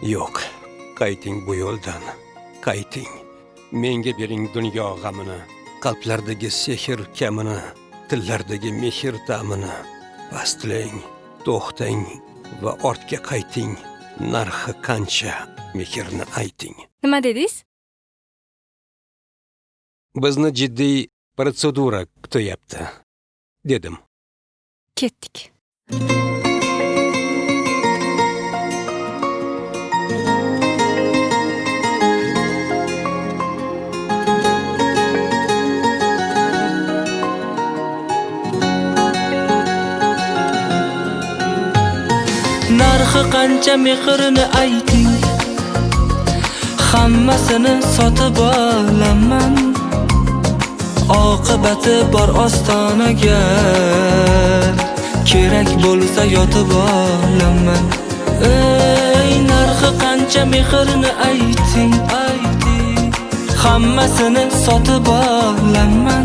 Yo'q, qayting bu yo'ldan, qayting. Menga bering dunyo g'amini, qalblardagi sehr kamini, tillardagi mehr ta'mini. Pastlang, to'xtang va ortga qayting. Narxi qancha, mehrni ayting. Nima dedingiz? Bizni jiddiy protsedura kutyapti, dedim. Ketdik. Narxi qancha mehrini ayting, hammasini sotib olaman. Oqibati bor ostonaga, kerak bo'lsa yotib olaman. Ey, narxi qancha mehrini ayting, hammasini sotib olaman.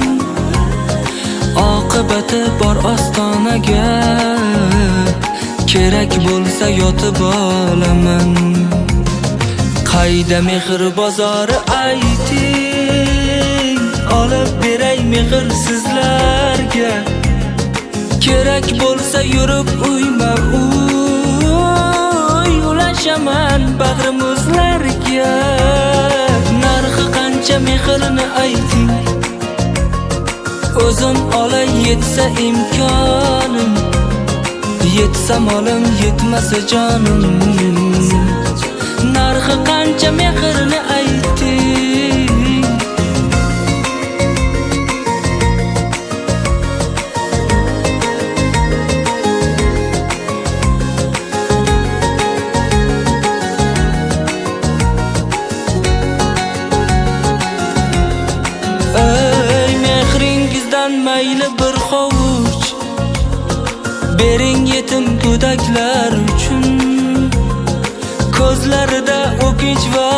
Oqibati bor ostonaga, kerak bo'lsa yotib olaman. Qayda mehr bozori ayting, olib beray mehr sizlarga. Kerak bo'lsa yurib uyma uy, ulashaman bag'rimizlarga. Narxi qancha mehrni ayting, o'zim olay yetsa imkonim, yetsa molim yetmasa jonim. Narxi qancha mehrni ayting. Ey, mehringizdan mayli bir hovuch bering yetim go'daklar uchun. Ko'zlarida o'kinch va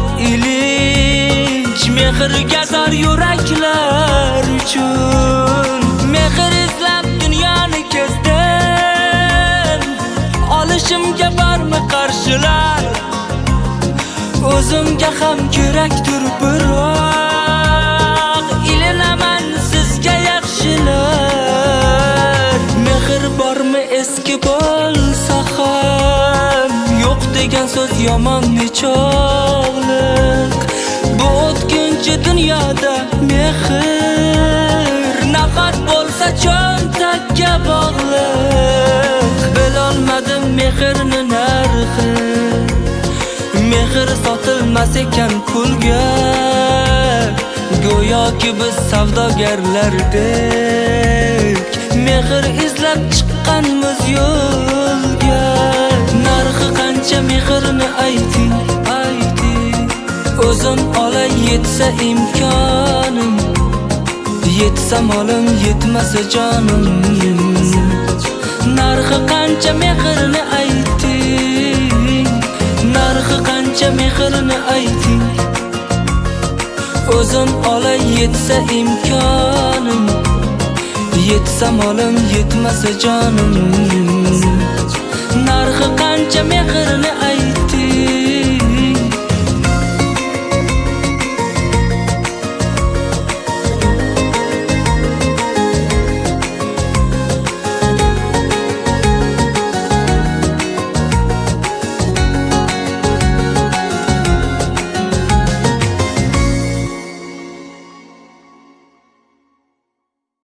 ilinj, mehrga zor yuraklar uchun. Mehr izlab dunyoni kezdim, olishimga bormi qarshilar? O'zimga ham kerakdir biroq, ilinaman sizga yaxshilar. Mehr bormi eski bo'lsa ham, yo'q degan so'z yomon nechog'liq. Bu o'tkinchi dunyoda mehr nafaqat bo'lsa cho'ntakka bog'liq. Bilolmadim mehrni narxi, mehr sotilmas ekan pulga. Go'yoki biz savdogarlardek, mehr izlab chiqqanmiz yo'lga. Narxi qancha mehrni ayting, o'zim olay yetsa imkonim, yetsa molim yetmasa jonim. Narxi qancha mehrni ayting, narxi qancha mehrni ayting, o'zim olay yetsa imkonim, yetsa molim yetmasa jonim. Narxi qancha mehrni